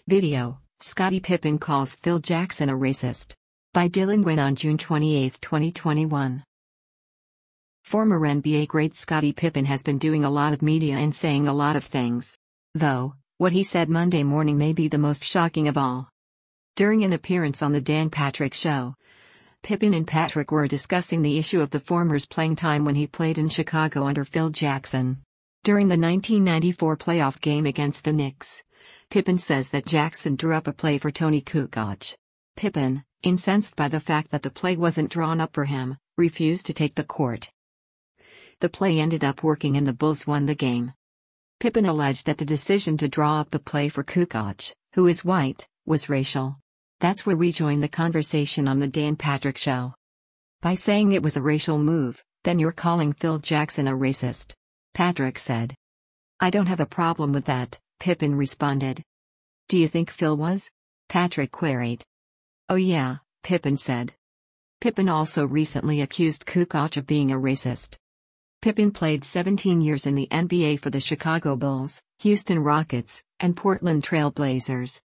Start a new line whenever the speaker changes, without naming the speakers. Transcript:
Video: Scottie Pippen calls Phil Jackson a racist. By Dylan Gwynn on June 28, 2021. Former NBA great Scottie Pippen has been doing a lot of media and saying a lot of things. Though, what he said Monday morning may be the most shocking of all. During an appearance on the Dan Patrick Show, Pippen and Patrick were discussing the issue of the former's playing time when he played in Chicago under Phil Jackson. During the 1994 playoff game against the Knicks, Pippen says that Jackson drew up a play for Tony Kukoc. Pippen, incensed by the fact that the play wasn't drawn up for him, refused to take the court. The play ended up working and the Bulls won the game. Pippen alleged that the decision to draw up the play for Kukoc, who is white, was racial. That's where we join the conversation on the Dan Patrick Show. By saying it was a racial move, then you're calling Phil Jackson a racist, Patrick said. I don't have a problem with that, Pippen responded. Do you think Phil was? Patrick queried. Oh yeah, Pippen said. Pippen also recently accused Kukoc of being a racist. Pippen played 17 years in the NBA for the Chicago Bulls, Houston Rockets, and Portland Trail Blazers.